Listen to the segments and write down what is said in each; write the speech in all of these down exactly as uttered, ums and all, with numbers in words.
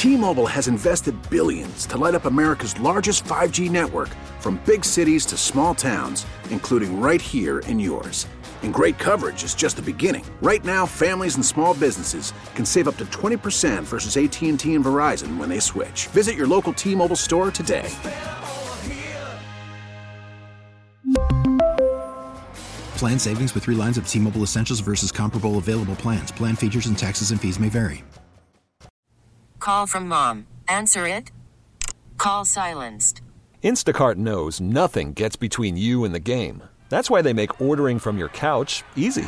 T-Mobile has invested billions to light up America's largest five G network, from big cities to small towns, including right here in yours. And great coverage is just the beginning. Right now, families and small businesses can save up to twenty percent versus A T and T and Verizon when they switch. Visit your local T-Mobile store today. Plan savings with three lines of T-Mobile Essentials versus comparable available plans. Plan features and taxes and fees may vary. Call from mom. Answer it. Call silenced. Instacart knows nothing gets between you and the game. That's why they make ordering from your couch easy.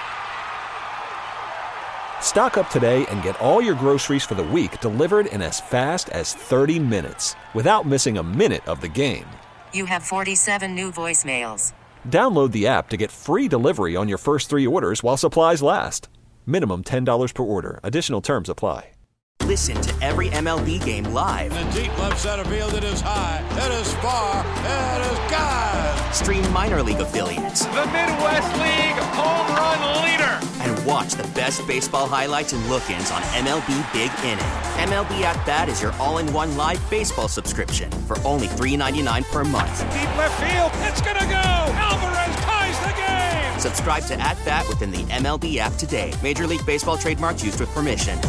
Stock up today and get all your groceries for the week delivered in as fast as thirty minutes without missing a minute of the game. You have forty-seven new voicemails. Download the app to get free delivery on your first three orders while supplies last. Minimum ten dollars per order. Additional terms apply. Listen to every M L B game live. In the deep left center field, it is high, it is far, it is gone. Stream minor league affiliates. The Midwest League home run leader. And watch the best baseball highlights and look-ins on M L B Big Inning. M L B At Bat is your all-in-one live baseball subscription for only three ninety-nine per month. Deep left field, it's gonna go. Alvarez ties the game. Subscribe to At Bat within the M L B app today. Major League Baseball trademarks used with permission.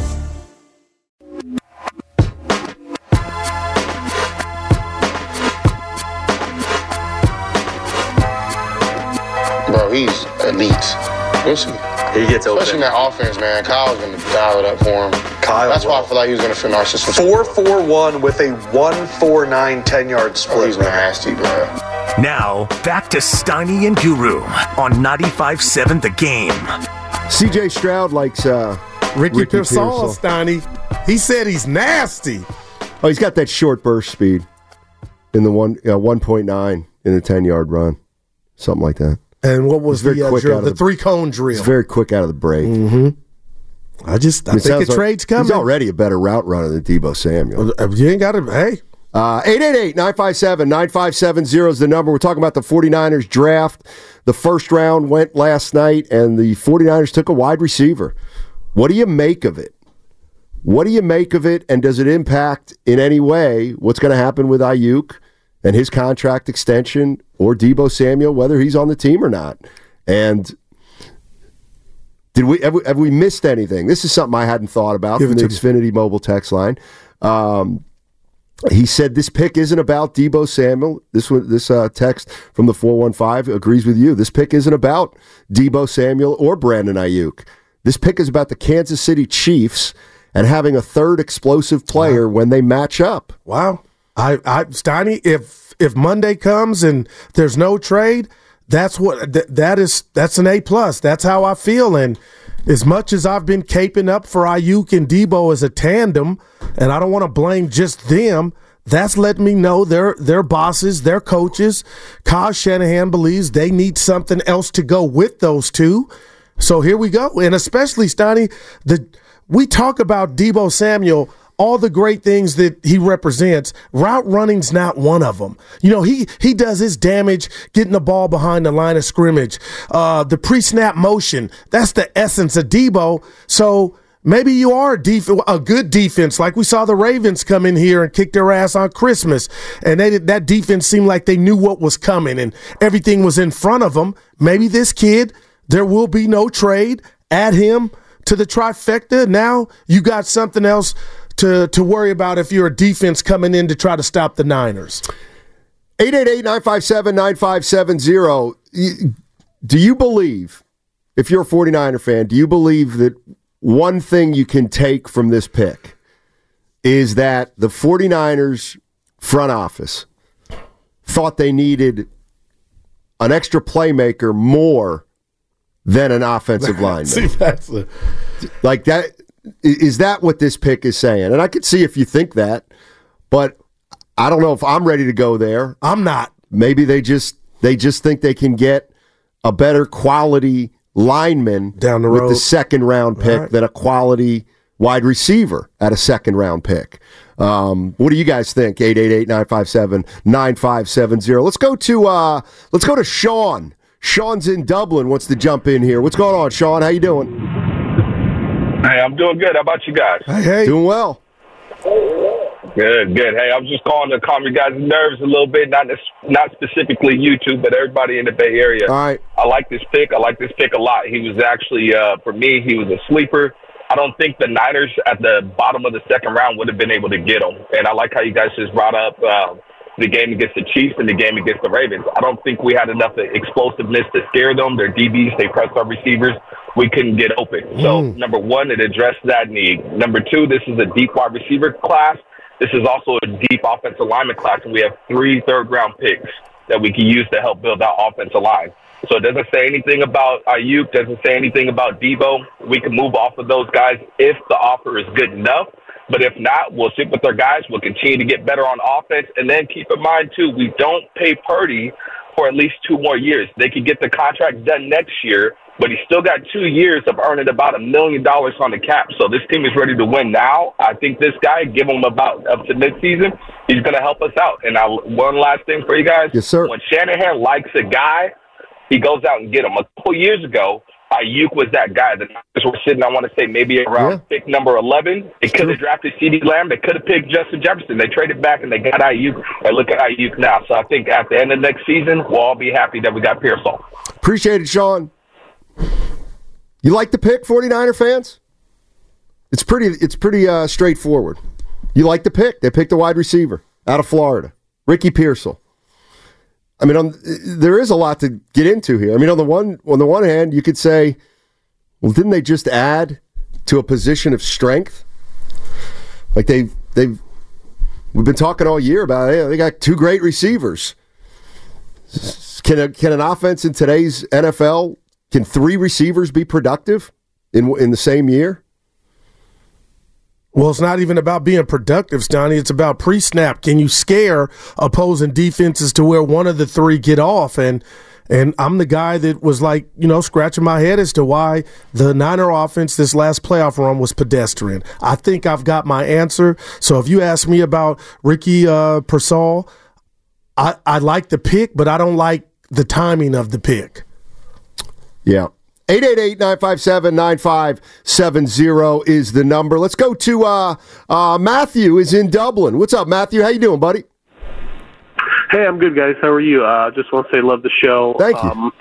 Bro, he's elite. Listen, he gets open. Especially in that offense, man. Kyle's going to dial it up for him. Kyle That's will. why I feel like he was going to fit Narcissus. four four one with a one four nine ten-yard split. Oh, he's nasty, bro. Now, back to Steiny and Guru on ninety-five point seven The Game. C J Stroud likes uh, Ricky, Ricky Pearsall, Pearsall. Steiny. He said he's nasty. Oh, he's got that short burst speed in the one uh, one point nine in the ten-yard run. Something like that. And what was He's the, uh, drill, the, the three-cone drill? He's very quick out of the break. Mm-hmm. I just I it think the like trade's coming. He's already a better route runner than Deebo Samuel. You ain't got to, hey. Uh, eight eight eight, nine five seven, nine five seven zero is the number. We're talking about the 49ers draft. The first round went last night, and the 49ers took a wide receiver. What do you make of it? What do you make of it, and does it impact in any way what's going to happen with Ayuk and his contract extension, or Deebo Samuel, whether he's on the team or not? And did we have, we have we missed anything? This is something I hadn't thought about Give from the Xfinity mobile text line. Um, he said this pick isn't about Deebo Samuel. This one, this uh, text from the four one five agrees with you. This pick isn't about Deebo Samuel or Brandon Ayuk. This pick is about the Kansas City Chiefs and having a third explosive player wow. when they match up. Wow. I, I, Steiny, if if Monday comes and there's no trade, that's what th- that is. That's an A plus. That's how I feel. And as much as I've been caping up for Ayuk and Deebo as a tandem, and I don't want to blame just them, that's letting me know their their bosses, their coaches, Kyle Shanahan believes they need something else to go with those two. So here we go. And especially Steiny, the we talk about Deebo Samuel. All the great things that he represents, route running's not one of them. You know, he he does his damage getting the ball behind the line of scrimmage. Uh, the pre-snap motion, that's the essence of Deebo. So maybe you are a, def- a good defense, like we saw the Ravens come in here and kick their ass on Christmas. And they did, that defense seemed like they knew what was coming and everything was in front of them. Maybe this kid, there will be no trade. Add him to the trifecta. Now you got something else to to worry about if you're a defense coming in to try to stop the Niners. eight eight eight, nine five seven, nine five seven zero. Do you believe, if you're a 49er fan, do you believe that one thing you can take from this pick is that the 49ers front office thought they needed an extra playmaker more than an offensive lineman? See, that's a- like that. Is that what this pick is saying? And I could see if you think that, but I don't know if I'm ready to go there. I'm not. Maybe they just they just think they can get a better quality lineman down the with road the second round pick right. than a quality wide receiver at a second round pick. Um, what do you guys think? eight eight eight, nine five seven, nine five seven zero. Let's go to uh, let's go to Sean. Sean's in Dublin. Wants to jump in here. What's going on, Sean? How you doing? Hey, I'm doing good. How about you guys? Hey, hey. Doing well. Good, good. Hey, I was just calling to calm you guys' nerves a little bit, not not specifically you two, but everybody in the Bay Area. All right. I like this pick. I like this pick a lot. He was actually, uh, for me, he was a sleeper. I don't think the Niners at the bottom of the second round would have been able to get him. And I like how you guys just brought up uh, the game against the Chiefs and the game against the Ravens. I don't think we had enough explosiveness to scare them. Their D Bs, they pressed our receivers. We couldn't get open. So, Mm. number one, it addressed that need. Number two, this is a deep wide receiver class. This is also a deep offensive lineman class, and we have three third-round picks that we can use to help build that offensive line. So it doesn't say anything about Ayuk, doesn't say anything about Debo. We can move off of those guys if the offer is good enough. But if not, we'll stick with our guys. We'll continue to get better on offense. And then keep in mind, too, we don't pay Purdy for at least two more years. They could get the contract done next year, but he's still got two years of earning about a million dollars on the cap. So this team is ready to win now. I think this guy, give him about up to midseason, he's going to help us out. And I, one last thing for you guys. Yes, sir. When Shanahan likes a guy, he goes out and get him. A couple years ago, Ayuk was that guy. The Niners were sitting, I want to say, maybe around Yeah. pick number eleven. They could have drafted CeeDee Lamb. They could have picked Justin Jefferson. They traded back, and they got Ayuk. And look at Ayuk now. So I think at the end of next season, we'll all be happy that we got Pearsall. Appreciate it, Sean. You like the pick, 49er fans? It's pretty It's pretty uh, straightforward. You like the pick. They picked a wide receiver out of Florida, Ricky Pearsall. I mean, on, there is a lot to get into here. I mean, on the one on the one hand, you could say, well, didn't they just add to a position of strength? Like they've they've we've been talking all year about it. Hey, they got two great receivers. Can a, can an offense in today's N F L, can three receivers be productive in in the same year? Well, it's not even about being productive, Stoney. It's about pre-snap. Can you scare opposing defenses to where one of the three get off? And and I'm the guy that was like, you know, scratching my head as to why the Niner offense this last playoff run was pedestrian. I think I've got my answer. So if you ask me about Ricky uh, Pearsall, I, I like the pick, but I don't like the timing of the pick. Yeah. eight eight eight, nine five seven, nine five seven zero is the number. Let's go to uh, uh, Matthew is in Dublin. What's up, Matthew? How you doing, buddy? Hey, I'm good, guys. How are you? Uh, just want to say love the show. Thank you. Um,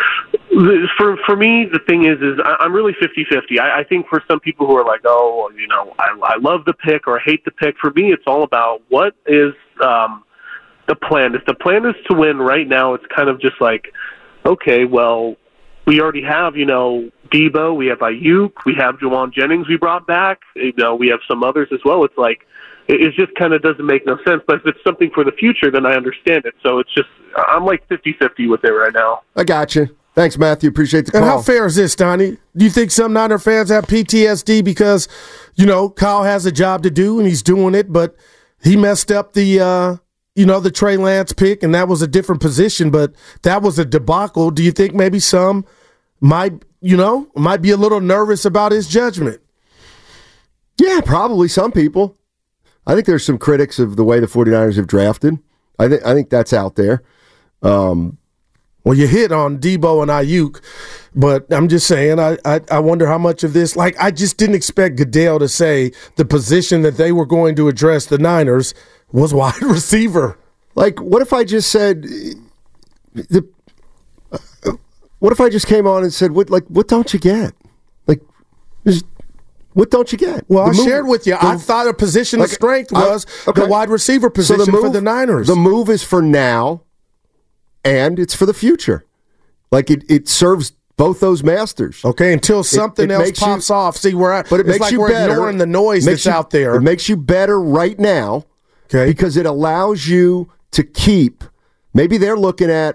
for for me, the thing is, is I'm really fifty-fifty. I, I think for some people who are like, oh, you know, I, I love the pick or I hate the pick, for me, it's all about what is um, the plan. If the plan is to win right now, it's kind of just like, okay, well, we already have, you know, Debo, we have Ayuk, we have Jawan Jennings we brought back, you know, we have some others as well. It's like, it just kind of doesn't make no sense. But if it's something for the future, then I understand it. So it's just, I'm like fifty-fifty with it right now. I got you. Thanks, Matthew. Appreciate the call. And how fair is this, Donnie? Do you think some Niner fans have P T S D because, you know, Kyle has a job to do and he's doing it, but he messed up the, uh, you know, the Trey Lance pick, and that was a different position, but that was a debacle. Do you think maybe some might, you know, might be a little nervous about his judgment? Yeah, probably some people. I think there's some critics of the way the 49ers have drafted. I think I think that's out there. Um, well, you hit on Debo and Ayuk, but I'm just saying, I, I I wonder how much of this, like, I just didn't expect Goodell to say the position that they were going to address the Niners was wide receiver. Like, what if I just said, the, uh, what if I just came on and said, what, like, what don't you get? Like, just, what don't you get? Well, the I move, shared with you. the, I thought a position like, of strength was I, okay. the wide receiver position so the move, for the Niners. The move is for now, and it's for the future. Like, it, it serves both those masters. Okay, until something it, it else pops you, off. See, we're but it it's makes like you we're better. ignoring the noise that's you, out there. It makes you better right now. Okay. Because it allows you to keep, maybe they're looking at,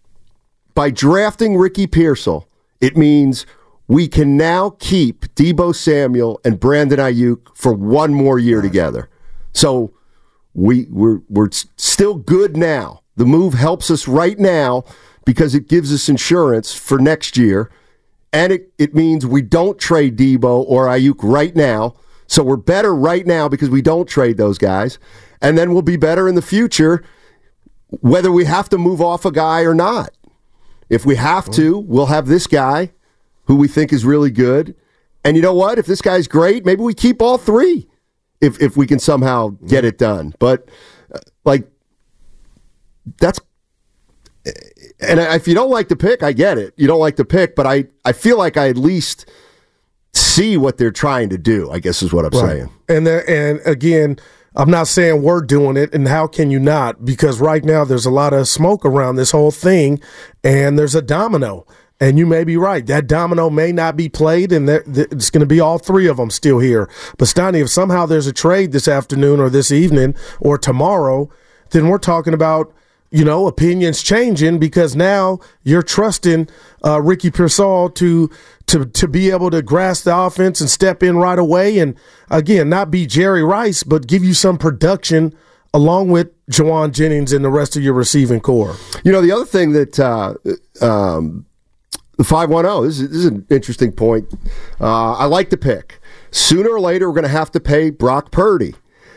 by drafting Ricky Pearsall, it means we can now keep Debo Samuel and Brandon Ayuk for one more year right. together. So we, we're, we're still good now. The move helps us right now because it gives us insurance for next year, and it, it means we don't trade Debo or Ayuk right now. So we're better right now because we don't trade those guys. And then we'll be better in the future, whether we have to move off a guy or not. If we have to, we'll have this guy who we think is really good. And you know what? If this guy's great, maybe we keep all three. if if we can somehow get it done. But uh, like that's and if you don't like the pick, I get it. You don't like the pick, but I, I feel like I at least see what they're trying to do, I guess is what I'm right. saying. And there, and again, I'm not saying we're doing it, and how can you not? Because right now there's a lot of smoke around this whole thing, and there's a domino. And you may be right. That domino may not be played, and there, it's going to be all three of them still here. But, Steiny, if somehow there's a trade this afternoon or this evening or tomorrow, then we're talking about, you know, opinions changing because now you're trusting uh, Ricky Pearsall to, to, to be able to grasp the offense and step in right away and, again, not be Jerry Rice, but give you some production along with Juwan Jennings and the rest of your receiving core. You know, the other thing that uh, um, – the five one zero, this is, this is an interesting point. Uh, I like the pick. Sooner or later, we're going to have to pay Brock Purdy.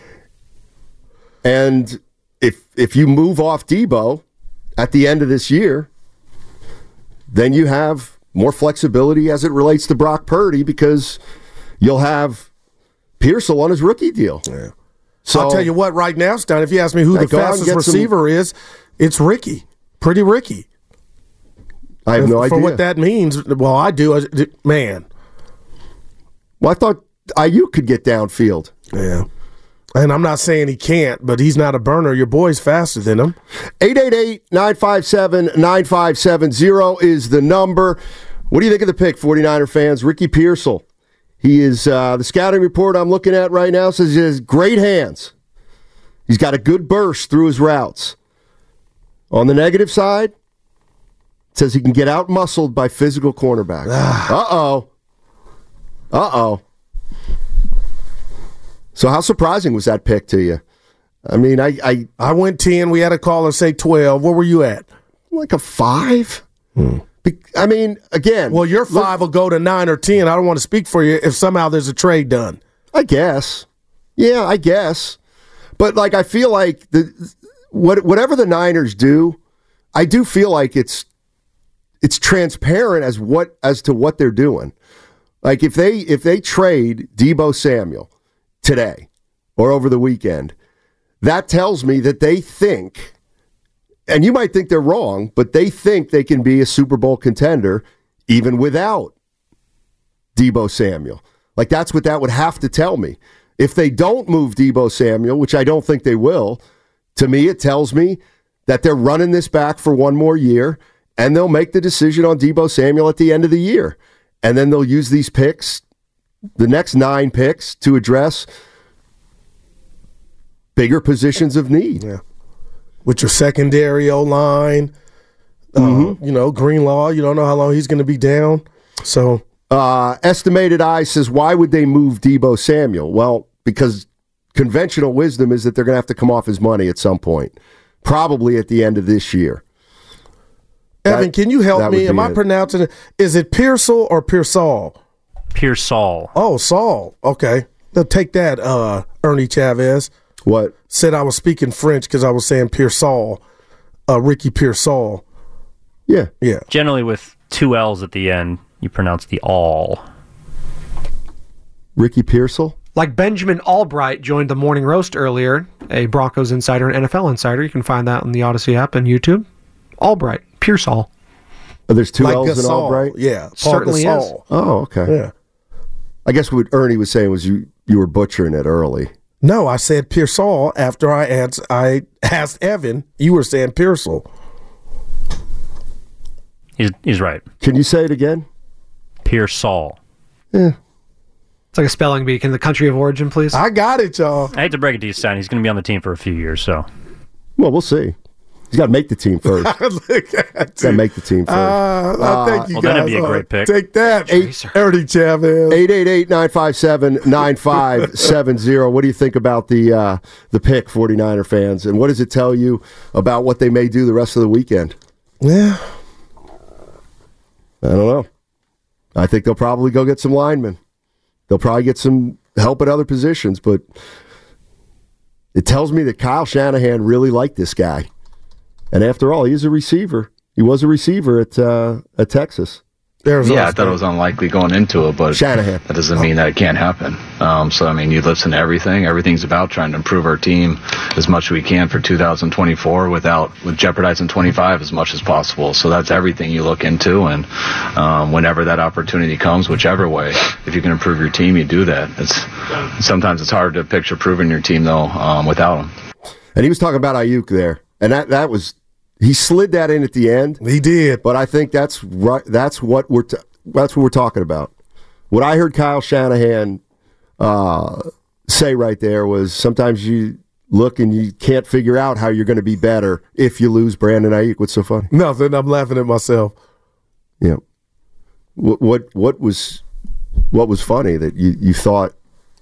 And if if you move off Debo at the end of this year, then you have more flexibility as it relates to Brock Purdy because you'll have Pearsall on his rookie deal. Yeah. So I'll tell you what, right now, Stan, if you ask me who the fastest receiver some... is, it's Ricky. Pretty Ricky. I have no For idea. For what that means, well, I do. Man. Well, I thought Ayuk could get downfield. Yeah. And I'm not saying he can't, but he's not a burner. Your boy's faster than him. eight eight eight, nine five seven, nine five seven zero is the number. What do you think of the pick, 49er fans? Ricky Pearsall. He is, uh, the scouting report I'm looking at right now says he has great hands. He's got a good burst through his routes. On the negative side, it says he can get out-muscled by physical cornerbacks. Uh-oh. Uh-oh. So how surprising was that pick to you? I mean, I... I, I went ten. We had a caller say twelve. Where were you at? Like a five? Hmm. I mean, again... Well, your five look, will go to nine or ten. I don't want to speak for you if somehow there's a trade done. I guess. Yeah, I guess. But, like, I feel like the what whatever the Niners do, I do feel like it's it's transparent as what as to what they're doing. Like, if they if they trade Deebo Samuel today or over the weekend, that tells me that they think, and you might think they're wrong, but they think they can be a Super Bowl contender even without Deebo Samuel. Like, that's what that would have to tell me. If they don't move Deebo Samuel, which I don't think they will, to me it tells me that they're running this back for one more year, and they'll make the decision on Deebo Samuel at the end of the year. And then they'll use these picks, the next nine picks, to address bigger positions of need. Yeah. With your secondary O-line, mm-hmm. uh, you know, Greenlaw, you don't know how long he's going to be down. So, uh, Estimated Eye says, why would they move Deebo Samuel? Well, because conventional wisdom is that they're going to have to come off his money at some point, probably at the end of this year. Evan, that, can you help me? Am I it. pronouncing it? Is it Pearsall or Pearsall? Pearsall. Oh, Saul. Okay. They'll take that, uh, Ernie Chavez. What? Said I was speaking French because I was saying Pearsall, uh, Ricky Pearsall. Yeah. Yeah. Generally with two L's at the end, you pronounce the all. Ricky Pearsall? Like Benjamin Albright joined the Morning Roast earlier, a Broncos insider and N F L insider. You can find that on the Odyssey app and YouTube. Albright. Pearsall. Oh, there's two like L's in Gasol. Albright? Yeah. Certainly is. Oh, okay. Yeah. I guess what Ernie was saying was you, you were butchering it early. No, I said Pearsall after I asked, I asked Evan. You were saying Pearsall. He's, he's right. Can you say it again? Pearsall. Yeah. It's like a spelling bee. Can the country of origin, please? I got it, y'all. I hate to break it to you, Stan. He's going to be on the team for a few years, so. Well, we'll see. He's got to make the team first. Look at Got to make the team first. Uh, uh, thank you well, guys. that'd be a great pick. Take that, eight, Ernie Chavez. eight eight eight, nine five seven, nine five seven zero. What do you think about the uh, the pick, 49er fans? And what does it tell you about what they may do the rest of the weekend? Yeah. I don't know. I think they'll probably go get some linemen. They'll probably get some help at other positions, but it tells me that Kyle Shanahan really liked this guy. And after all, he's a receiver. He was a receiver at uh, at Texas. Arizona's yeah, I thought good. it was unlikely going into it, but Shanahan. that doesn't mean that it can't happen. Um, so, I mean, you listen to everything. Everything's about trying to improve our team as much as we can for two thousand twenty-four without with jeopardizing twenty-five as much as possible. So that's everything you look into, and um, whenever that opportunity comes, whichever way, if you can improve your team, you do that. It's sometimes it's hard to picture proving your team though um, without them. And he was talking about Ayuk there, and that that was. He slid that in at the end. He did, but I think that's right. That's what we're t- that's what we're talking about. What I heard Kyle Shanahan uh, say right there was sometimes you look and you can't figure out how you're going to be better if you lose Brandon Ayuk. What's so funny? Nothing. I'm laughing at myself. Yeah. What what what was what was funny that you you thought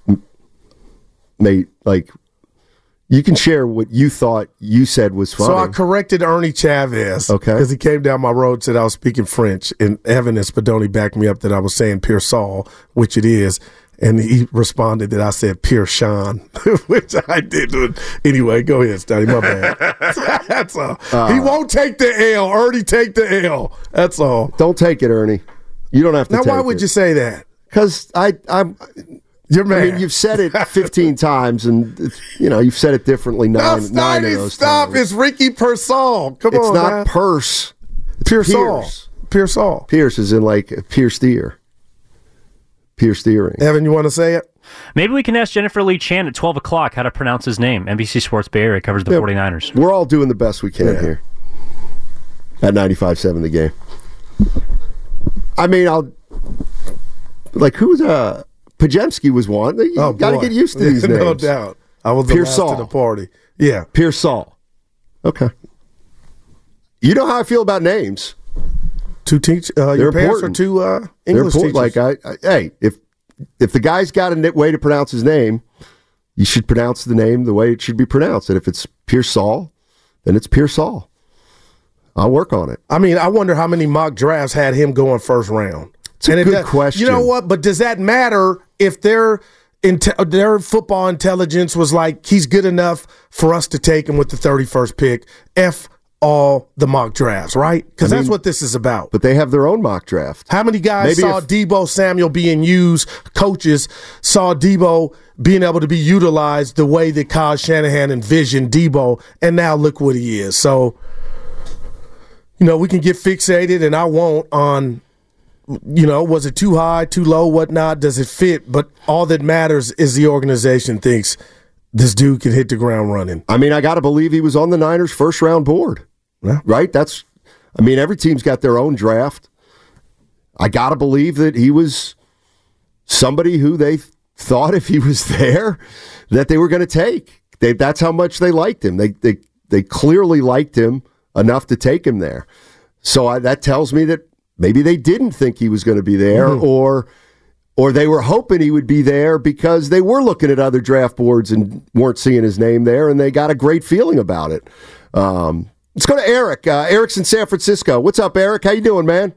made like. You can share what you thought you said was funny. So I corrected Ernie Chavez. Okay. Because he came down my road and said I was speaking French. And Evan and Spadoni backed me up that I was saying Pierre Saul, which it is. And he responded that I said Pierre Sean, which I did. Anyway, go ahead, Stoney. My bad. That's all. Uh, he won't take the L. Ernie, take the L. That's all. Don't take it, Ernie. You don't have to now, take it. Now, why would you say that? Because I, I'm... You're mad. I mean, you've said it fifteen times, and you know you've said it differently nine, no, nine of those stop. times. It's Ricky Pearsall. Come it's on, not man. Purse. It's Pearsall. Pierce. Pearsall. Pierce is in like pierced ear. Pierced earring. Evan, you want to say it? Maybe we can ask Jennifer Lee Chan at twelve o'clock how to pronounce his name. N B C Sports Bay Area covers the yeah, 49ers. We're all doing the best we can yeah. here at ninety-five seven The Game. I mean, I'll like who's uh Pajemski was one. You oh, got to get used to these names. No doubt. I was the last to the party. Yeah. Pearsall. Okay. You know how I feel about names. Two teach. Uh, your parents are two uh, English teachers. Like I, I, hey, if if the guy's got a way to pronounce his name, you should pronounce the name the way it should be pronounced. And if it's Pearsall, then it's Pearsall. I'll work on it. I mean, I wonder how many mock drafts had him going first round. It's a and good does, question. You know what? But does that matter if their inte- their football intelligence was like he's good enough for us to take him with the thirty-first pick? F all the mock drafts, right? Because that's what this is about. But they have their own mock draft. How many guys Maybe saw if- Deebo Samuel being used? Coaches saw Deebo being able to be utilized the way that Kyle Shanahan envisioned Deebo, and now look what he is. So, you know, we can get fixated, and I won't, on, you know, was it too high, too low, whatnot? Does it fit? But all that matters is the organization thinks this dude can hit the ground running. I mean, I got to believe he was on the Niners' first round board, yeah. right? That's, I mean, every team's got their own draft. I got to believe that he was somebody who they thought if he was there that they were going to take. They, that's how much they liked him. They they they clearly liked him enough to take him there. So I, that tells me that maybe they didn't think he was going to be there, mm-hmm. or or they were hoping he would be there because they were looking at other draft boards and weren't seeing his name there, and they got a great feeling about it. Um, let's go to Eric. Uh, Eric's in San Francisco. What's up, Eric? How you doing, man?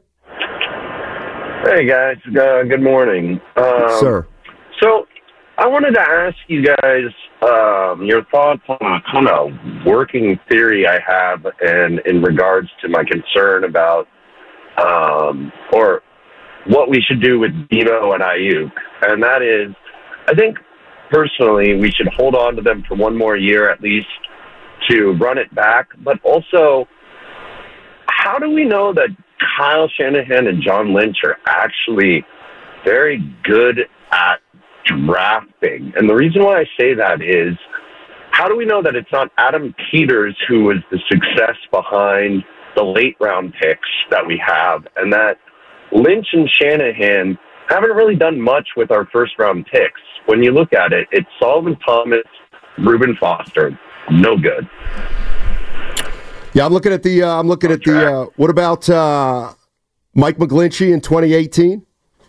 Hey, guys. Uh, good morning. Um, Sir. So I wanted to ask you guys um, your thoughts on a kind of working theory I have in, in regards to my concern about um, or what we should do with Deebo and Ayuk. And that is, I think personally we should hold on to them for one more year at least to run it back. But also, how do we know that Kyle Shanahan and John Lynch are actually very good at drafting? And the reason why I say that is, how do we know that it's not Adam Peters who was the success behind the late round picks that we have, and that Lynch and Shanahan haven't really done much with our first round picks? When you look at it, it's Solomon Thomas, Reuben Foster, no good. Yeah, I'm looking at the. Uh, I'm looking at the. Uh, what about uh, Mike McGlinchey in twenty eighteen?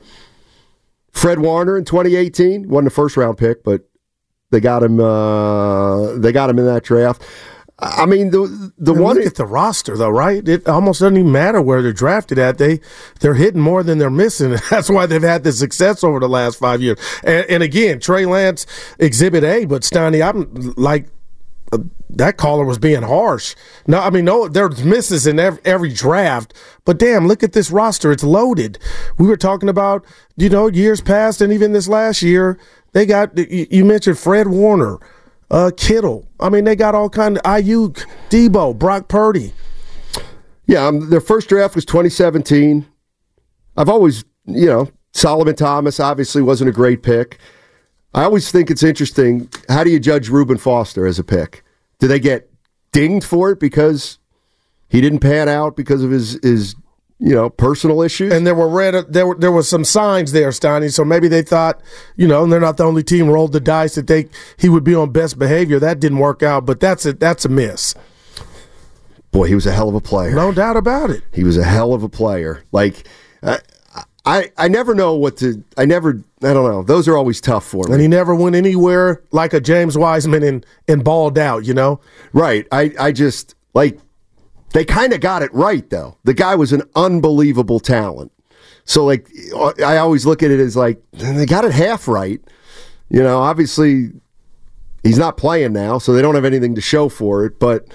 Fred Warner in twenty eighteen wasn't a first round pick, but they got him. Uh, they got him in that draft. I mean, the the Man, one. Look at the roster, though, right? It almost doesn't even matter where they're drafted at. They they're hitting more than they're missing. That's why they've had the success over the last five years. And, and again, Trey Lance, Exhibit A. But Stoney, I'm like. uh, that caller was being harsh. No, I mean, no, there's misses in every, every draft, but damn, look at this roster. It's loaded. We were talking about, you know, years past and even this last year, they got, you mentioned Fred Warner, uh, Kittle. I mean, they got all kind of Ayuk, Debo, Brock Purdy. Yeah, um, their first draft was twenty seventeen. I've always, you know, Solomon Thomas obviously wasn't a great pick. I always think it's interesting, how do you judge Reuben Foster as a pick? Do they get dinged for it because he didn't pan out because of his, his you know, personal issues? And there were red, there were there were some signs there, Steiny, so maybe they thought, you know, and they're not the only team rolled the dice that they he would be on best behavior. That didn't work out, but that's a, that's a miss. Boy, he was a hell of a player. No doubt about it. He was a hell of a player. Like, uh, I I never know what to, I never, I don't know. Those are always tough for me. And he never went anywhere like a James Wiseman and, and balled out, you know? Right. I, I just, like, they kind of got it right, though. The guy was an unbelievable talent. So, like, I always look at it as, like, they got it half right. You know, obviously, he's not playing now, so they don't have anything to show for it. But,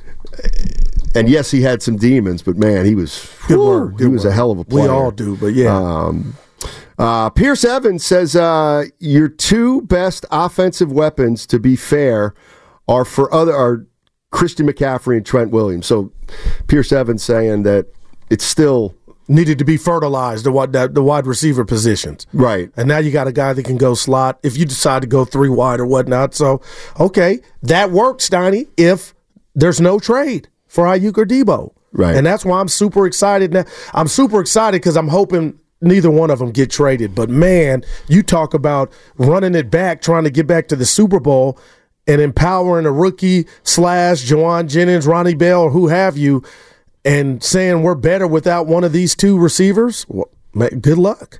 and yes, he had some demons, but, man, he was, good whew, work, good he was work. a hell of a player. We all do, but yeah. Um, uh, Pierce Evans says, uh, your two best offensive weapons, to be fair, are for other, are Christian McCaffrey and Trent Williams. So Pierce Evans saying that it's still needed to be fertilized, the wide, the wide receiver positions. Right. And now you got a guy that can go slot if you decide to go three wide or whatnot. So, okay, that works, Steiny, if there's no trade for Ayuk or Debo. Right. And that's why I'm super excited now. I'm super excited because I'm hoping neither one of them get traded. But, man, you talk about running it back, trying to get back to the Super Bowl and empowering a rookie slash Jawan Jennings, Ronnie Bell, or who have you, and saying we're better without one of these two receivers, well, good luck.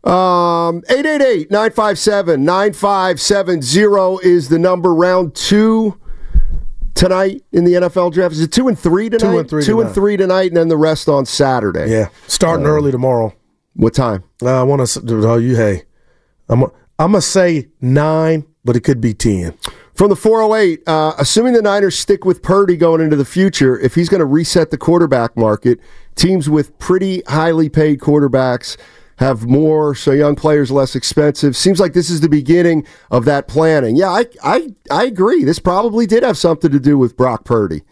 Um, eight eight eight, nine five seven, nine five seven zero is the number. Round two tonight in the N F L draft. Is it two and three tonight? Two and three Two tonight. and three tonight, and then the rest on Saturday. Yeah, starting uh, early tomorrow. What time? Uh, I want to. Oh, you hey, I'm. I'm gonna say nine, but it could be ten. From the four oh eight, uh, assuming the Niners stick with Purdy going into the future, if he's going to reset the quarterback market, teams with pretty highly paid quarterbacks have more, so young players less expensive. Seems like this is the beginning of that planning. Yeah, I I, I agree. This probably did have something to do with Brock Purdy.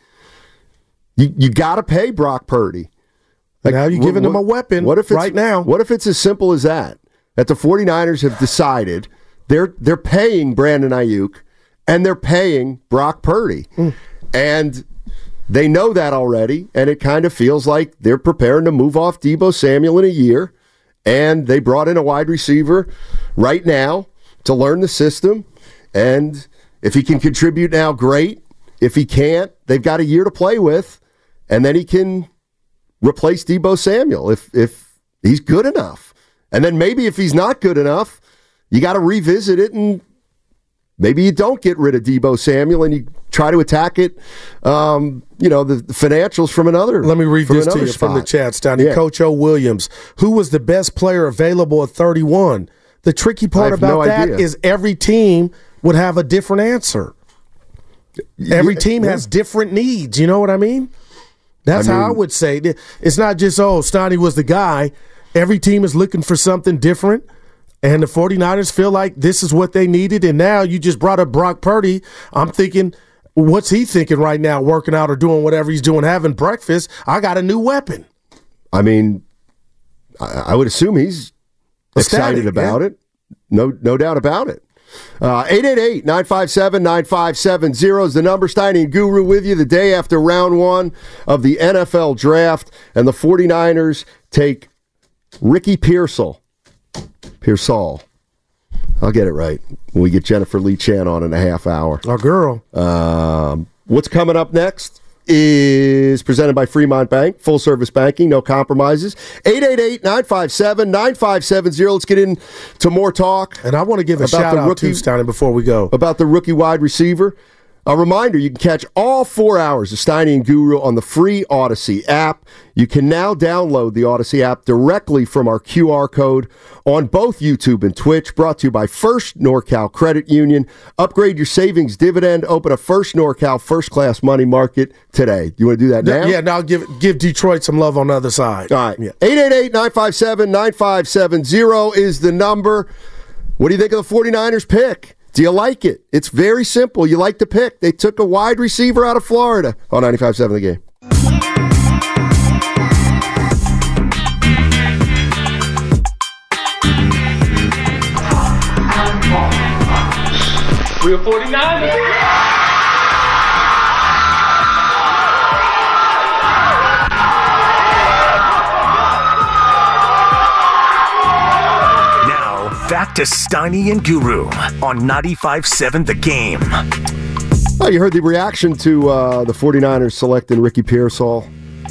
You you got to pay Brock Purdy. Like, now you're giving what, him a weapon what if right now. What if it's as simple as that? That the 49ers have decided they're they're paying Brandon Ayuk and they're paying Brock Purdy. Mm. And they know that already, and it kind of feels like they're preparing to move off Deebo Samuel in a year, and they brought in a wide receiver right now to learn the system, and if he can contribute now, great. If he can't, they've got a year to play with, and then he can replace Deebo Samuel if if he's good enough. And then maybe if he's not good enough, you got to revisit it, and maybe you don't get rid of Deebo Samuel and you try to attack it, um, you know, the, the financials from another. Let me read this to you spot. from the chat, Stoney. Yeah. Coach O. Williams, who was the best player available at thirty-one? The tricky part about no that idea. is every team would have a different answer. Every Yeah, team yeah. has different needs. You know what I mean? That's I mean, how I would say it. It's not just, oh, Stoney was the guy. Every team is looking for something different. And the 49ers feel like this is what they needed. And now you just brought up Brock Purdy. I'm thinking, what's he thinking right now, working out or doing whatever he's doing, having breakfast? I got a new weapon. I mean, I, I would assume he's Ecstatic, excited about yeah. it. No, no doubt about it. Uh, eight eight eight, nine five seven, nine five seven zero is the number. Steiny and Guru with you the day after round one of the N F L draft. And the 49ers take Ricky Pearsall. Pearsall. I'll get it right when we get Jennifer Lee Chan on in a half hour. Our girl. Um, what's coming up next is presented by Fremont Bank. Full service banking, no compromises. eight eight eight, nine five seven, nine five seven zero. Let's get into more talk. And I want to give a about shout the out rookie, to Stoney before we go. About the rookie wide receiver. A reminder, you can catch all four hours of Steiny and Guru on the free Odyssey app. You can now download the Odyssey app directly from our Q R code on both YouTube and Twitch, brought to you by First NorCal Credit Union. Upgrade your savings dividend. Open a First NorCal first-class money market today. You want to do that now? Yeah, now give give Detroit some love on the other side. All right. Yeah. eight eight eight, nine five seven, nine five seven zero is the number. What do you think of the 49ers pick? Do you like it? It's very simple. You like the pick. They took a wide receiver out of Florida on ninety-five seven The Game. We're 49ers. Back to Steiny and Guru on ninety-five seven The Game. Oh, you heard the reaction to uh, the 49ers selecting Ricky Pearsall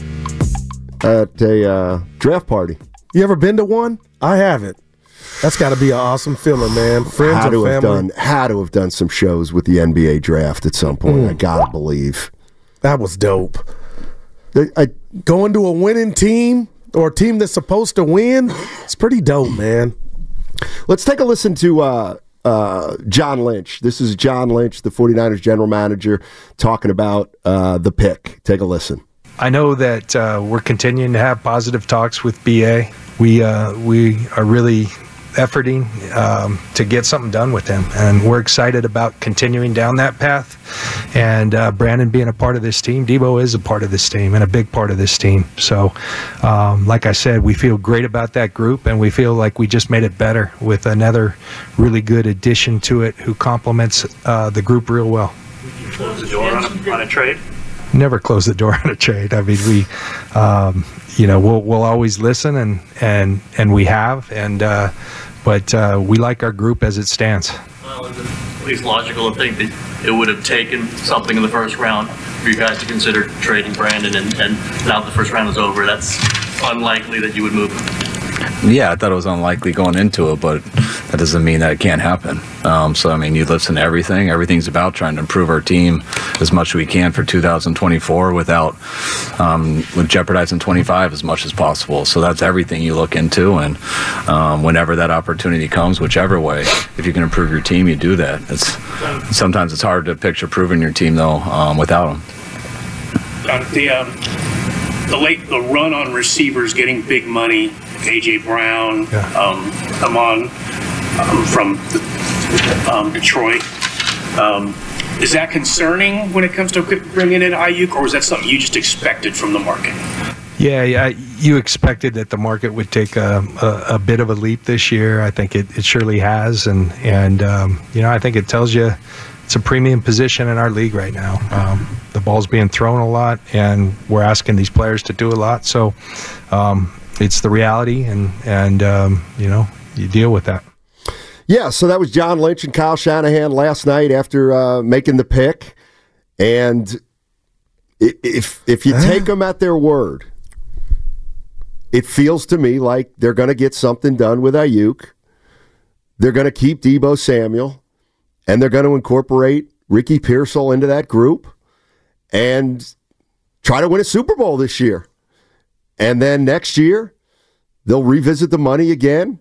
at a uh, draft party. You ever been to one? I haven't. That's got to be an awesome feeling, man. Friends had and to family. have done had to have done some shows with the N B A draft at some point. Mm. I gotta believe that was dope. I, I, Going to a winning team or a team that's supposed to win, it's pretty dope, man. Let's take a listen to uh, uh, John Lynch. This is John Lynch, the 49ers general manager, talking about uh, the pick. Take a listen. I know that uh, we're continuing to have positive talks with B A. We uh, we are really efforting um, to get something done with him, and we're excited about continuing down that path. And uh, Brandon being a part of this team, Debo is a part of this team and a big part of this team. So, um, like I said, we feel great about that group, and we feel like we just made it better with another really good addition to it who complements uh, the group real well. You close the door on a, on a trade? Never close the door on a trade. I mean, we, um, you know, we'll we'll always listen, and and and we have, and uh, but uh, we like our group as it stands. Well, is it at least logical to think that it would have taken something in the first round for you guys to consider trading Brandon, and, and now that the first round is over, that's unlikely that you would move him? Yeah, I thought it was unlikely going into it, but that doesn't mean that it can't happen. Um, so, I mean, you listen to everything. Everything's about trying to improve our team as much as we can for two thousand twenty-four without um, with jeopardizing twenty-five as much as possible. So that's everything you look into, and um, whenever that opportunity comes, whichever way, if you can improve your team, you do that. It's sometimes it's hard to picture proving your team, though, um, without them. Uh, the, um, the late the run on receivers getting big money, A J Brown, yeah. um, Amon um, from the, um, Detroit. Um, is that concerning when it comes to bringing in Ayuk, or is that something you just expected from the market? Yeah, yeah, you expected that the market would take a, a, a bit of a leap this year. I think it, it surely has, and and um, you know, I think it tells you it's a premium position in our league right now. Um, the ball's being thrown a lot, and we're asking these players to do a lot. So um, it's the reality, and and um, you know, you deal with that. Yeah, so that was John Lynch and Kyle Shanahan last night after uh, making the pick, and if if you take them at their word, it feels to me like they're going to get something done with Ayuk. They're going to keep Deebo Samuel, and they're going to incorporate Ricky Pearsall into that group and try to win a Super Bowl this year. And then next year, they'll revisit the money again,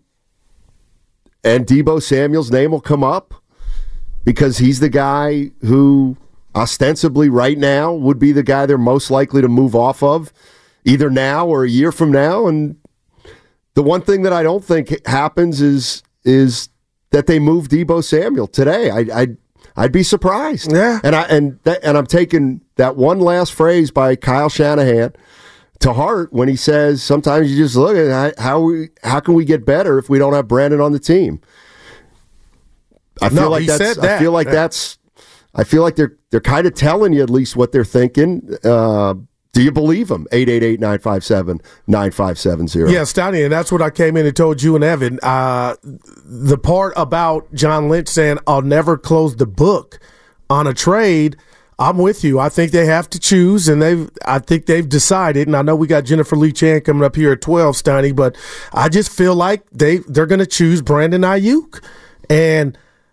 and Deebo Samuel's name will come up because he's the guy who ostensibly right now would be the guy they're most likely to move off of, either now or a year from now. And the one thing that I don't think happens is is that they move Deebo Samuel today. I, I'd I'd be surprised. Yeah, and I and that, and I'm taking that one last phrase by Kyle Shanahan to heart when he says sometimes you just look at how we how can we get better if we don't have Brandon on the team. I feel no, like he that's said that. I feel like yeah. that's I feel like they're they're kind of telling you at least what they're thinking. Uh, do you believe them? eight eight eight, nine five seven, nine five seven zero. Yeah, Stoney, and that's what I came in and told you and Evan. Uh, the part about John Lynch saying, I'll never close the book on a trade, I'm with you. I think they have to choose, and they've. I think they've decided, and I know we got Jennifer Lee Chan coming up here at twelve, Stoney, but I just feel like they, they're going to choose Brandon Ayuk. And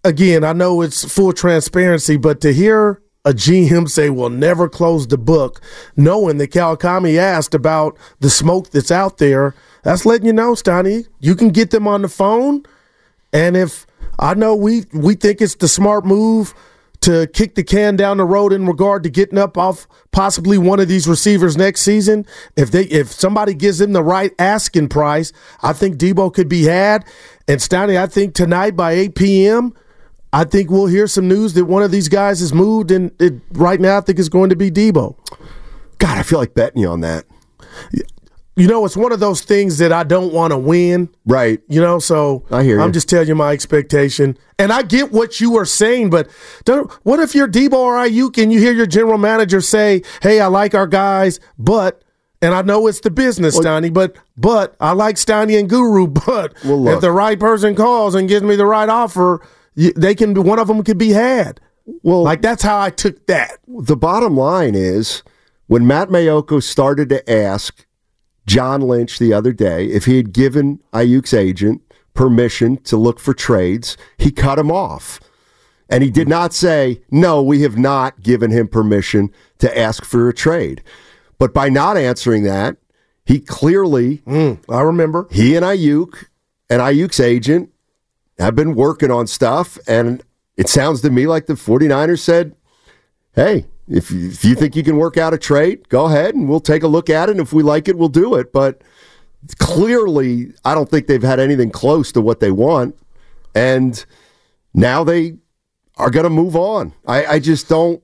again, I know it's full transparency, but to hear a G M say we'll never close the book, knowing that Kawakami asked about the smoke that's out there, that's letting you know, Stoney, you can get them on the phone. And if I know we, we think it's the smart move to kick the can down the road in regard to getting up off possibly one of these receivers next season, if they if somebody gives them the right asking price, I think Debo could be had. And Stoney, I think tonight by eight p.m., I think we'll hear some news that one of these guys has moved, and it, right now I think it's going to be Debo. God, I feel like betting you on that. You know, it's one of those things that I don't want to win. Right. You know, so I hear you. I'm just telling you my expectation. And I get what you were saying, but don't, what if you're Debo or Ayuk and you hear your general manager say, hey, I like our guys, but, and I know it's the business, well, Stoney, but but I like Stoney and Guru, but well, if the right person calls and gives me the right offer, they can. One of them could be had. Well, like that's how I took that. The bottom line is, when Matt Maiocco started to ask John Lynch the other day if he had given Ayuk's agent permission to look for trades, he cut him off. And he did not say, no, we have not given him permission to ask for a trade. But by not answering that, he clearly, mm, I remember, he and Ayuk and Ayuk's agent have been working on stuff, and it sounds to me like the 49ers said, hey, if you, if you think you can work out a trade, go ahead, and we'll take a look at it, and if we like it, we'll do it. But clearly, I don't think they've had anything close to what they want, and now they are going to move on. I, I just don't,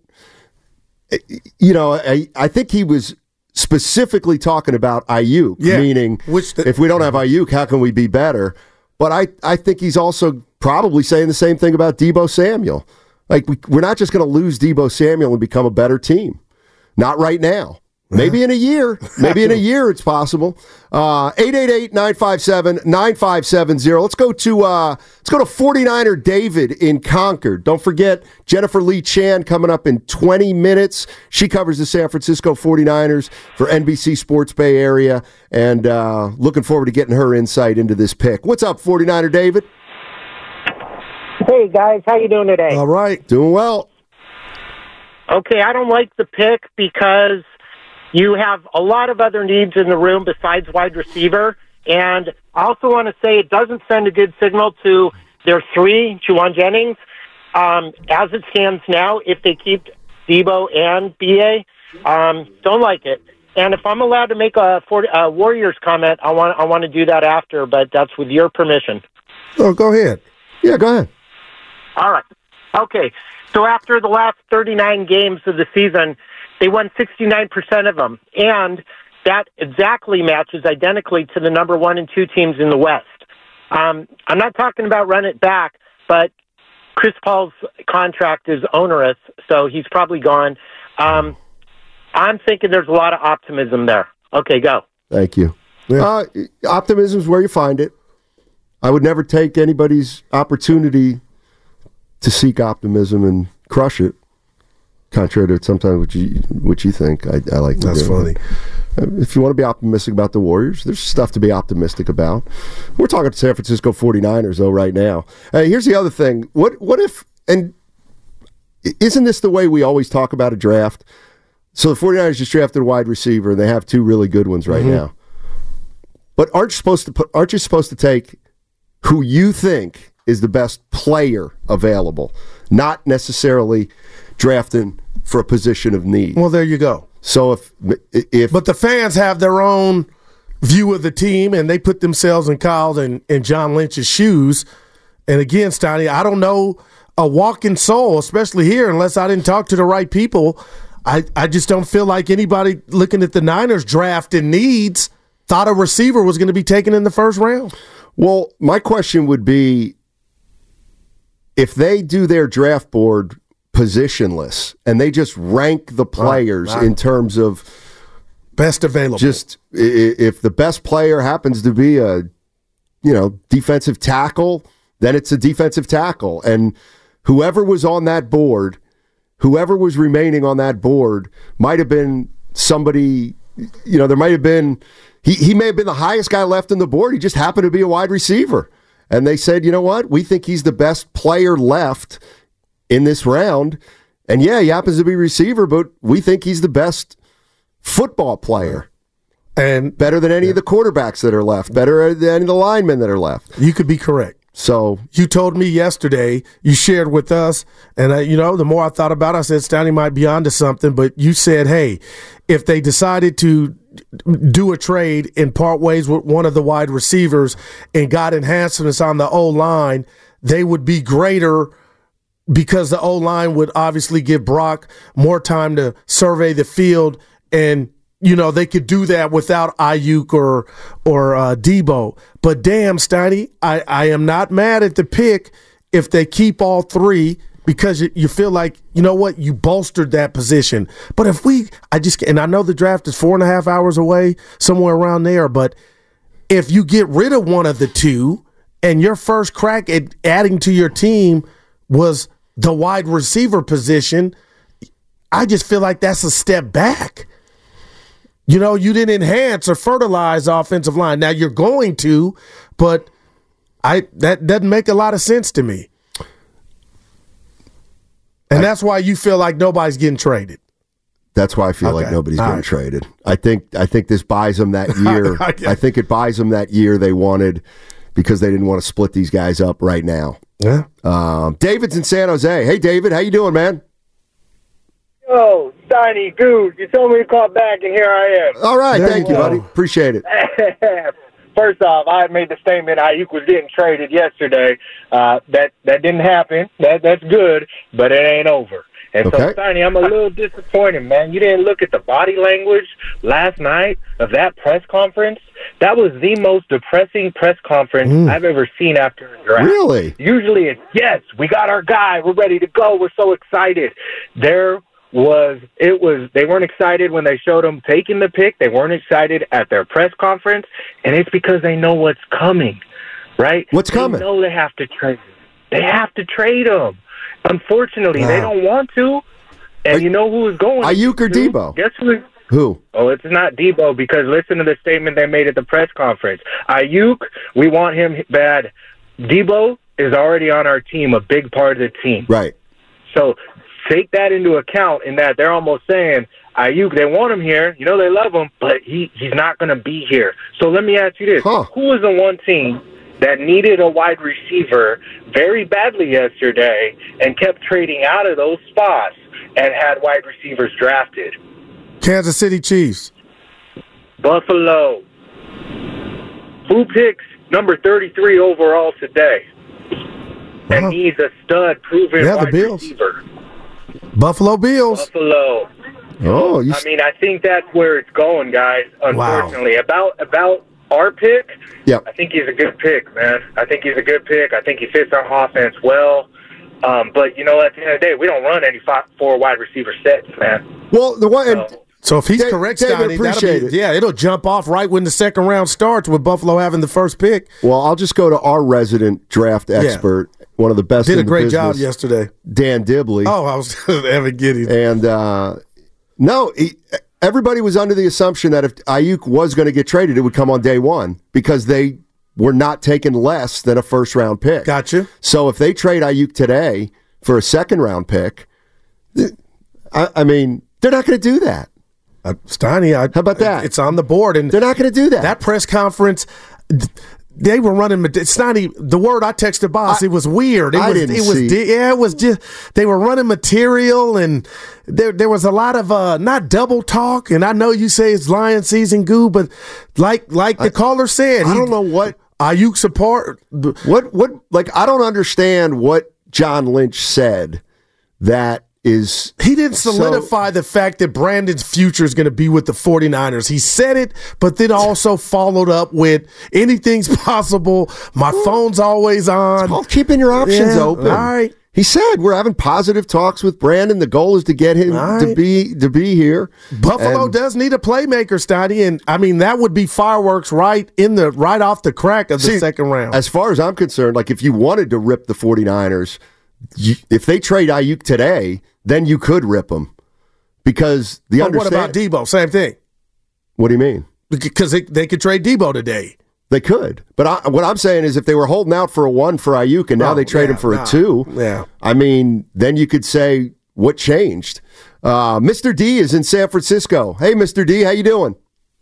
you know, I, I think he was specifically talking about Ayuk, yeah, meaning which the, if we don't have Ayuk, how can we be better? But I, I think he's also probably saying the same thing about Deebo Samuel. Like, we, we're not just going to lose Deebo Samuel and become a better team. Not right now. Maybe in a year. Maybe in a year it's possible. Uh, eight eight eight, nine five seven, nine five seven zero. Let's go to uh, let's go to 49er David in Concord. Don't forget Jennifer Lee Chan coming up in twenty minutes. She covers the San Francisco 49ers for N B C Sports Bay Area, and uh, looking forward to getting her insight into this pick. What's up, 49er David? Hey, guys. How you doing today? All right. Doing well. Okay, I don't like the pick because you have a lot of other needs in the room besides wide receiver. And I also want to say it doesn't send a good signal to their three, Juwan Jennings. Um, as it stands now, if they keep Debo and B A, um, don't like it. And if I'm allowed to make a, a Warriors comment, I want I want to do that after, but that's with your permission. Oh, go ahead. Yeah, go ahead. All right. Okay. So after the last thirty-nine games of the season, they won sixty-nine percent of them, and that exactly matches identically to the number one and two teams in the West. Um, I'm not talking about run it back, but Chris Paul's contract is onerous, so he's probably gone. Um, I'm thinking there's a lot of optimism there. Okay, go. Thank you. Yeah. Uh, optimism is where you find it. I would never take anybody's opportunity to seek optimism and crush it. Contrary to sometimes what you what you think, I, I like to That's do. funny. If you want to be optimistic about the Warriors, there's stuff to be optimistic about. We're talking to San Francisco 49ers, though, right now. Uh, here's the other thing. What what if, and isn't this the way we always talk about a draft? So the 49ers just drafted a wide receiver, and they have two really good ones right mm-hmm. now. But aren't you supposed to put, aren't you supposed to take who you think is the best player available, not necessarily drafting for a position of need? Well, there you go. So if if but the fans have their own view of the team, and they put themselves in Kyle and, and John Lynch's shoes. And again, Stoney, I don't know a walking soul, especially here, unless I didn't talk to the right people. I, I just don't feel like anybody looking at the Niners draft and needs thought a receiver was going to be taken in the first round. Well, my question would be, if they do their draft board positionless and they just rank the players right, right. in terms of best available, just if the best player happens to be a you know defensive tackle, then it's a defensive tackle, and whoever was on that board, whoever was remaining on that board might have been somebody, you know, there might have been he he may have been the highest guy left on the board. He just happened to be a wide receiver. and they said, you know what? We think he's the best player left in this round. And yeah, he happens to be receiver, but we think he's the best football player. And better than any yeah. of the quarterbacks that are left, better than any of the linemen that are left. You could be correct. So you told me yesterday, you shared with us, and I, you know, the more I thought about it, I said Stoney might be onto something, but you said, hey, if they decided to do a trade and part ways with one of the wide receivers and got enhancements on the O-line, they would be greater because the O-line would obviously give Brock more time to survey the field, and you know, they could do that without Ayuk or or uh, Debo. But damn, Steiny, I, I am not mad at the pick if they keep all three because you, you feel like, you know what, you bolstered that position. But if we, I just, and I know the draft is four and a half hours away, somewhere around there, but if you get rid of one of the two and your first crack at adding to your team was the wide receiver position, I just feel like that's a step back. You know, you didn't enhance or fertilize the offensive line. Now you're going to, but I that doesn't make a lot of sense to me. And I, that's why you feel like nobody's getting traded. That's why I feel okay. like nobody's All getting right. traded. I think I think this buys them that year. I think it buys them that year they wanted because they didn't want to split these guys up right now. Yeah. Um, David's in San Jose. Hey, David, how you doing, man? Oh, Steiny, Goose, you told me to call back, and here I am. All right, there thank you, you buddy. Appreciate it. First off, I had made the statement Ayuk was getting traded yesterday. Uh, that that didn't happen. That That's good, but it ain't over. And okay. so, Steiny, I'm a little disappointed, man. You didn't look at the body language last night of that press conference. That was the most depressing press conference mm. I've ever seen after a draft. Really? Usually it's, yes, we got our guy. We're ready to go. We're so excited. There was it was they weren't excited when they showed him taking the pick. They weren't excited at their press conference, and it's because they know what's coming, right? What's they coming? They know they have to trade him. They have to trade him. Unfortunately, wow. they don't want to. And Are, you know who is going? Ayuk or to? Debo? Guess who? Who? Oh, it's not Debo because listen to the statement they made at the press conference. Ayuk, we want him bad. Debo is already on our team, a big part of the team. Right. So take that into account in that they're almost saying, Ayuk, they want him here. You know they love him, but he, he's not going to be here. So let me ask you this. Huh. Who was the one team that needed a wide receiver very badly yesterday and kept trading out of those spots and had wide receivers drafted? Kansas City Chiefs. Buffalo. Who picks number thirty-three overall today and uh-huh. needs a stud proven yeah, wide the Bills. receiver? Buffalo Bills. Buffalo. Oh, you I mean, I think that's where it's going, guys. Unfortunately, wow. about about our pick. Yeah, I think he's a good pick, man. I think he's a good pick. I think he fits our offense well. Um, but you know, at the end of the day, we don't run any five, four wide receiver sets, man. Well, the one. And- so, So if he's David, correct, David, Scotty, appreciate be, it. yeah, it'll jump off right when the second round starts with Buffalo having the first pick. Well, I'll just go to our resident draft expert, yeah. one of the best. Did in a great the job business, yesterday, Dan Dibley. Oh, I was Evan Giddings. And uh, no, he, everybody was under the assumption that if Ayuk was going to get traded, it would come on day one because they were not taking less than a first round pick. Gotcha. So if they trade Ayuk today for a second round pick, I, I mean, they're not going to do that. Uh, Steiny, I, how about that? It's on the board, and they're not going to do that. That press conference, they were running. Steiny, the word I texted boss, I, it was weird. It I was, didn't it was, see. Yeah, it was just they were running material, and there there was a lot of uh, not double talk. And I know you say it's lion season, goo, but like like the I, caller said, I he, don't know what Ayuk support. What what like I don't understand what John Lynch said that. Is he didn't solidify so, the fact that Brandon's future is going to be with the 49ers. He said it, but then also followed up with anything's possible. My phone's always on. It's called keeping your options yeah, open. All right. He said we're having positive talks with Brandon. The goal is to get him right. to be to be here. Buffalo and, does need a playmaker, Steiny, and I mean that would be fireworks right in the right off the crack of the see, second round. As far as I'm concerned, like if you wanted to rip the 49ers, you, if they trade Ayuk today, then you could rip them because the oh, understand. What about Debo? Same thing. What do you mean? Because they, they could trade Debo today. They could. But I, what I'm saying is if they were holding out for a one for Ayuk and now Oh, they trade yeah, him for nah, a two, yeah. I mean, then you could say what changed. Uh, Mister D is in San Francisco. Hey, Mister D, how you doing?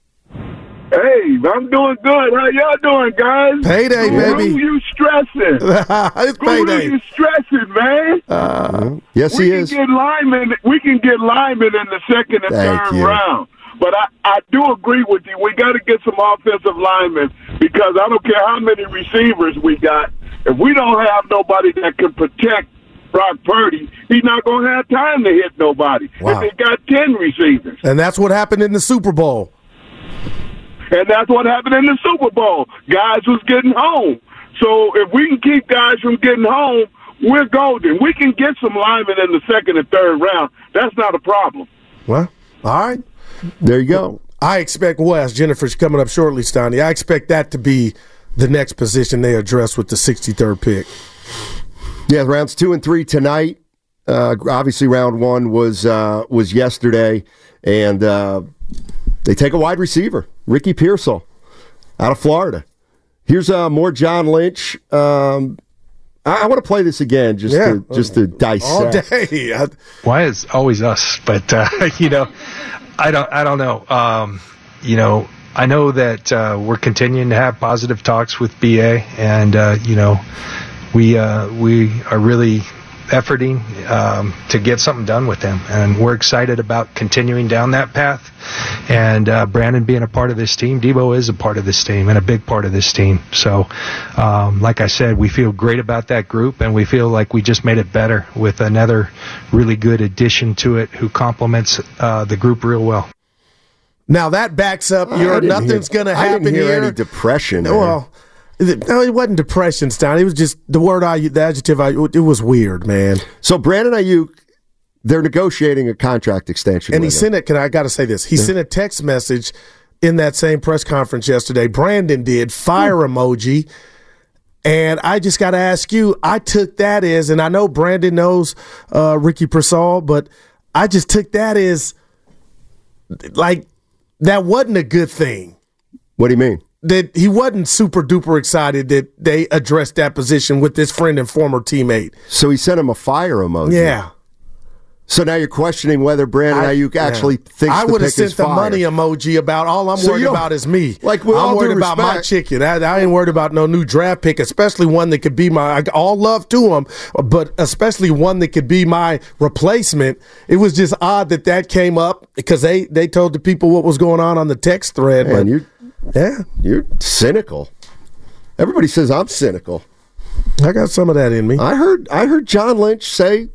Hey, I'm doing good. How y'all doing, guys? Payday, Guru, baby. you stressing. It's Guru, payday. you stressing, man. Uh, yes, we he can is. Get Lyman, we can get Lyman in the second and Thank third you. round. But I, I do agree with you. We got to get some offensive linemen because I don't care how many receivers we got. If we don't have nobody that can protect Brock Purdy, he's not going to have time to hit nobody. Wow. If he got ten receivers. And that's what happened in the Super Bowl. And that's what happened in the Super Bowl. Guys was getting home. So if we can keep guys from getting home, we're golden. We can get some linemen in the second and third round. That's not a problem. Well, all right. There you go. I expect, well, as Jennifer's coming up shortly, Steiny, I expect that to be the next position they address with the sixty-third pick. Yeah, rounds two and three tonight. Uh, obviously, round one was uh, was yesterday, and uh, they take a wide receiver, Ricky Pearsall, out of Florida. Here's uh, more John Lynch. Um, I, I want to play this again just Yeah. to just to dissect. All day. I- Why is always us? But uh, you know, I don't. I don't know. Um, you know, I know that uh, we're continuing to have positive talks with B A, and uh, you know, we uh, we are really efforting um, to get something done with them, and we're excited about continuing down that path. And uh, Brandon being a part of this team, Debo is a part of this team and a big part of this team. So, um, like I said, we feel great about that group, and we feel like we just made it better with another really good addition to it who complements uh, the group real well. Now that backs up I your didn't nothing's hear- going to I happen didn't hear here. any depression. man. Well, it- no, it wasn't depression, Stein. It was just the word I, the adjective I, it was weird, man. So Brandon Ayuk, they're negotiating a contract extension. And he with him. sent it. Can I got to say this? He Yeah. sent a text message in that same press conference yesterday. Brandon did fire emoji, and I just got to ask you. I took that as, and I know Brandon knows uh, Ricky Pearsall, but I just took that as like that wasn't a good thing. What do you mean? That he wasn't super duper excited that they addressed that position with this friend and former teammate. So he sent him a fire emoji. Yeah. So now you're questioning whether Brandon I- Ayuk actually yeah. thinks I the would have pick sent is the fire. money emoji about all I'm So worried you don't- about is me. Like, with I'm all due worried about my respect- chicken. I, I ain't worried about no new draft pick, especially one that could be my. All love to him, but especially one that could be my replacement. It was just odd that that came up because they they told the people what was going on on the text thread. Man, but you, yeah, you're cynical. Everybody says I'm cynical. I got some of that in me. I heard I heard John Lynch say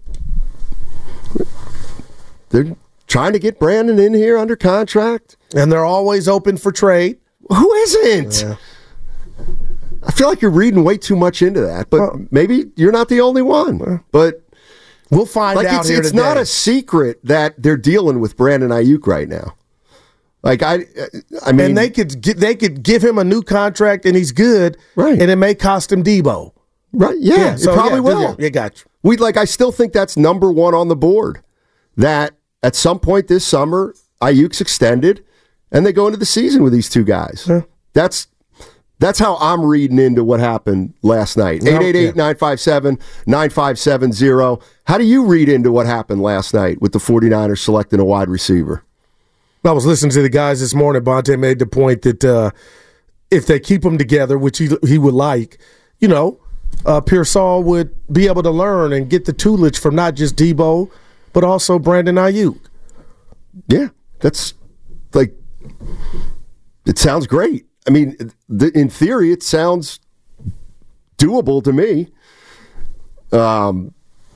they're trying to get Brandon in here under contract. And they're always open for trade. Who isn't? Yeah. I feel like you're reading way too much into that, but Well, maybe you're not the only one. But we'll find like out it's, here it's today. not a secret that they're dealing with Brandon Ayuk right now. Like I, I mean, and they could gi- they could give him a new contract and he's good, right? And it may cost him Debo, right? Yeah, so it probably yeah, will. Yeah, yeah, got you. We like. I still think that's number one on the board. That at some point this summer, Ayuk's extended, and they go into the season with these two guys. Yeah. That's that's how I'm reading into what happened last night. Well, eight eight eight, nine five seven, nine five seven zero. How do you read into what happened last night with the 49ers selecting a wide receiver? I was listening to the guys this morning. Bonte made the point that uh, if they keep them together, which he he would like, you know, uh, Pearsall would be able to learn and get the tutelage from not just Debo, but also Brandon Ayuk. Yeah, that's like, it sounds great. I mean, th- in theory, it sounds doable to me. Um,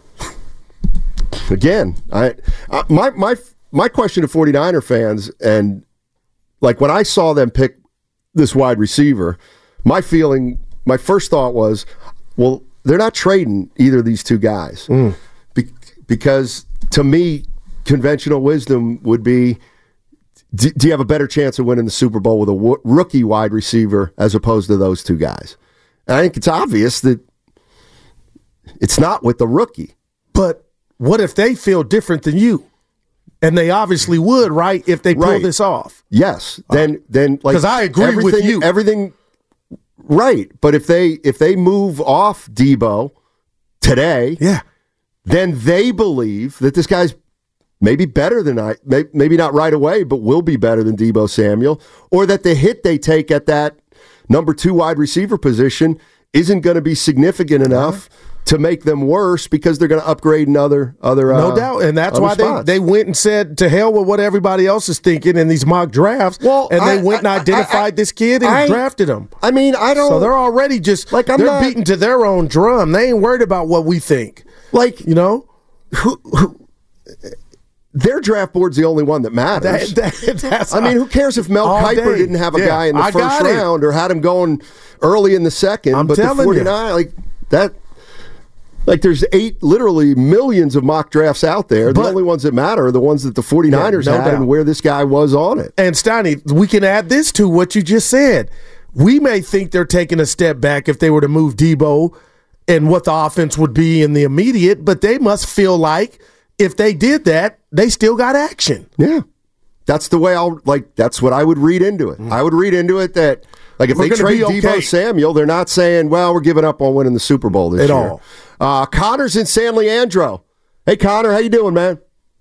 again, I, I my my my question to 49er fans, and like when I saw them pick this wide receiver, my feeling, my first thought was, well, they're not trading either of these two guys. Mm. Be- because to me, conventional wisdom would be, do, do you have a better chance of winning the Super Bowl with a w- rookie wide receiver as opposed to those two guys? And I think it's obvious that it's not with the rookie. But what if they feel different than you? And they obviously would, right, if they pull Right. this off. Yes. Then, then like 'Cause I agree with everything- you. Everything Right, but if they if they move off Debo today, yeah, then they believe that this guy's maybe better than I, maybe not right away, but will be better than Debo Samuel, or that the hit they take at that number two wide receiver position isn't going to be significant enough to make them worse because they're going to upgrade in other other no uh, doubt, and that's why spots. they, they went and said to hell with what everybody else is thinking in these mock drafts. Well, and they I, went and I, identified I, I, this kid and I, drafted him. I mean, I don't. So they're already just like I'm they're not, beating to their own drum. They ain't worried about what we think. Like you know, who, who their draft board's the only one that matters. That, that, that's I mean, who cares if Mel Kiper day. didn't have a yeah, guy in the I first round or had him going early in the second? I'm but telling the forty-nine, you. like that. Like there's eight, literally millions of mock drafts out there. The but, only ones that matter are the ones that the forty-niners yeah, no had doubt. And where this guy was on it. And Steiny, we can add this to what you just said. We may think they're taking a step back if they were to move Debo and what the offense would be in the immediate, but they must feel like if they did that, they still got action. Yeah. That's the way I'll, like, that's what I would read into it. Mm. I would read into it that, like, if we're they trade okay. Debo Samuel, they're not saying, well, we're giving up on winning the Super Bowl this At year. all. Uh, Connor's in San Leandro. Hey, Connor, how you doing, man?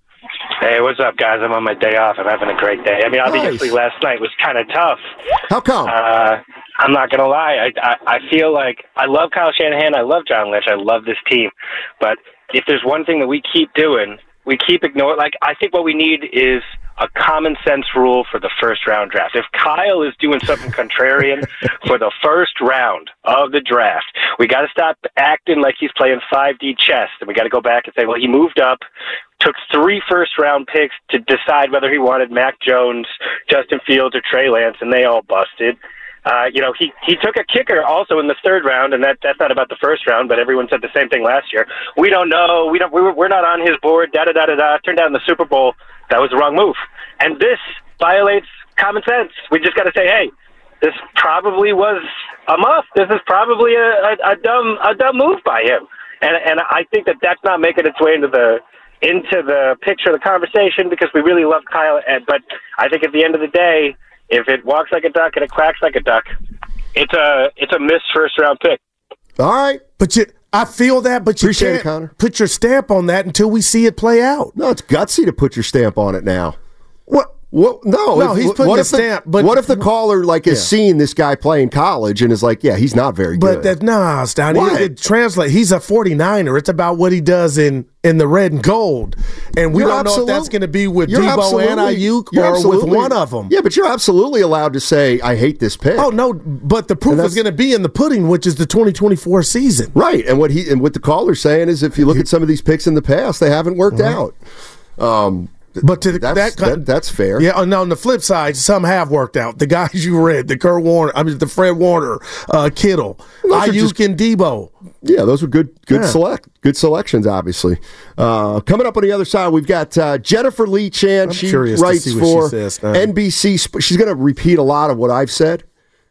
Hey, what's up, guys? I'm on my day off. I'm having a great day. I mean, obviously, nice. last night was kind of tough. How come? Uh, I'm not going to lie. I, I I feel like I love Kyle Shanahan. I love John Lynch. I love this team. But if there's one thing that we keep doing, we keep ignoring. Like, I think what we need is a common sense rule for the first round draft. If Kyle is doing something contrarian for the first round of the draft, we got to stop acting like he's playing five D chess, and we got to go back and say, well, he moved up, took three first round picks to decide whether he wanted Mac Jones, Justin Fields, or Trey Lance, and they all busted. Uh, you know, he, he took a kicker also in the third round, and that that's not about the first round, but everyone said the same thing last year. We don't know. We don't. We were, we're not on his board. Da da da da da. Turned out in the Super Bowl, that was the wrong move, and this violates common sense. We just got to say, hey, this probably was a muff. This is probably a, a, a dumb a dumb move by him, and and I think that that's not making its way into the into the picture of the conversation because we really love Kyle. And, but I think at the end of the day, if it walks like a duck and it quacks like a duck, it's a it's a missed first round pick. All right, but you, I feel that, but you Appreciate can't it, Connor. Put your stamp on that until we see it play out. No, it's gutsy to put your stamp on it now. What? What? No, no, if, he's putting what a if the, stamp. But what if the caller like has yeah. seen this guy play in college and is like, yeah, he's not very but good. But that nah, Stoney, it, it translates. He's a forty-niner. It's about what he does in, in the red and gold, and we you're don't know if that's going to be with Debo and Ayuk or with one of them. Yeah, but you're absolutely allowed to say, I hate this pick. Oh no, but the proof is going to be in the pudding, which is the twenty twenty-four season. Right, and what he and what the caller's saying is, if you look at some of these picks in the past, they haven't worked mm-hmm. out. Um, But to the, that's, that, that that's fair. Yeah. And on the flip side, some have worked out. The guys you read, the Kurt Warner, I mean the Fred Warner, uh, Kittle, Ayuk just, and Debo. Yeah, those were good, good yeah. select, good selections. Obviously, uh, coming up on the other side, we've got uh, Jennifer Lee Chan. I'm she writes for she says, N B C. She's going to repeat a lot of what I've said.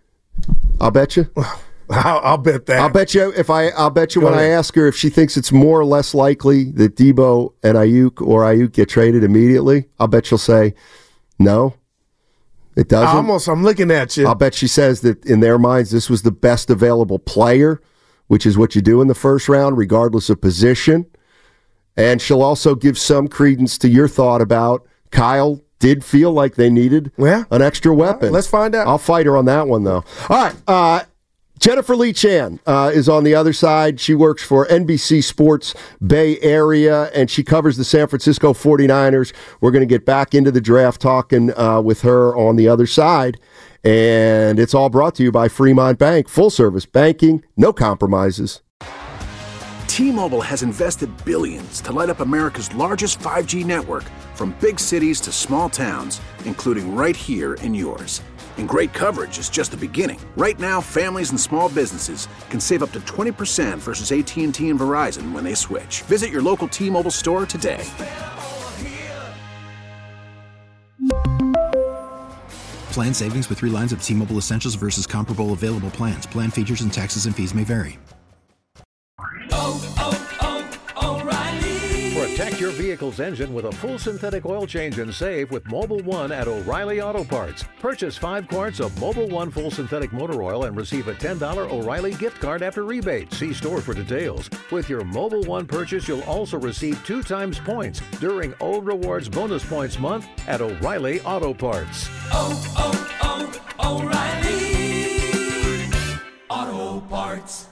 I'll bet you. I'll, I'll bet that. I'll bet you if I. I'll bet you Go when ahead. I ask her if she thinks it's more or less likely that Debo and Ayuk or Ayuk get traded immediately. I'll bet she'll say no. It doesn't. I almost. I'm looking at you. I'll bet she says that in their minds this was the best available player, which is what you do in the first round, regardless of position. And she'll also give some credence to your thought about Kyle did feel like they needed yeah. an extra weapon. Right, let's find out. I'll fight her on that one, though. All right. Uh, Jennifer Lee Chan uh, is on the other side. She works for N B C Sports Bay Area, and she covers the San Francisco forty-niners. We're going to get back into the draft talking uh, with her on the other side. And it's all brought to you by Fremont Bank. Full-service banking, no compromises. T-Mobile has invested billions to light up America's largest five G network, from big cities to small towns, including right here in yours. And great coverage is just the beginning. Right now, families and small businesses can save up to twenty percent versus A T and T and Verizon when they switch. Visit your local T-Mobile store today. Plan savings with three lines of T-Mobile Essentials versus comparable available plans. Plan features and taxes and fees may vary. Oh, oh, oh, O'Reilly. For a Protect your vehicle's engine with a full synthetic oil change and save with Mobil one at O'Reilly Auto Parts. Purchase five quarts of Mobil one full synthetic motor oil and receive a ten dollars O'Reilly gift card after rebate. See store for details. With your Mobil one purchase, you'll also receive two times points during Old Rewards Bonus Points Month at O'Reilly Auto Parts. Oh, oh, oh, O'Reilly Auto Parts.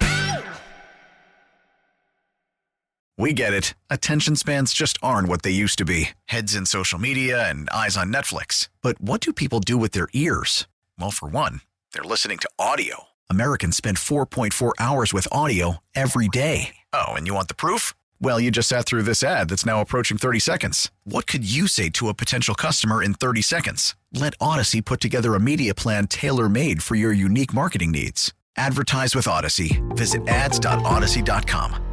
We get it. Attention spans just aren't what they used to be. Heads in social media and eyes on Netflix. But what do people do with their ears? Well, for one, they're listening to audio. Americans spend four point four hours with audio every day. Oh, and you want the proof? Well, you just sat through this ad that's now approaching thirty seconds. What could you say to a potential customer in thirty seconds? Let Odyssey put together a media plan tailor-made for your unique marketing needs. Advertise with Odyssey. Visit ads dot odyssey dot com.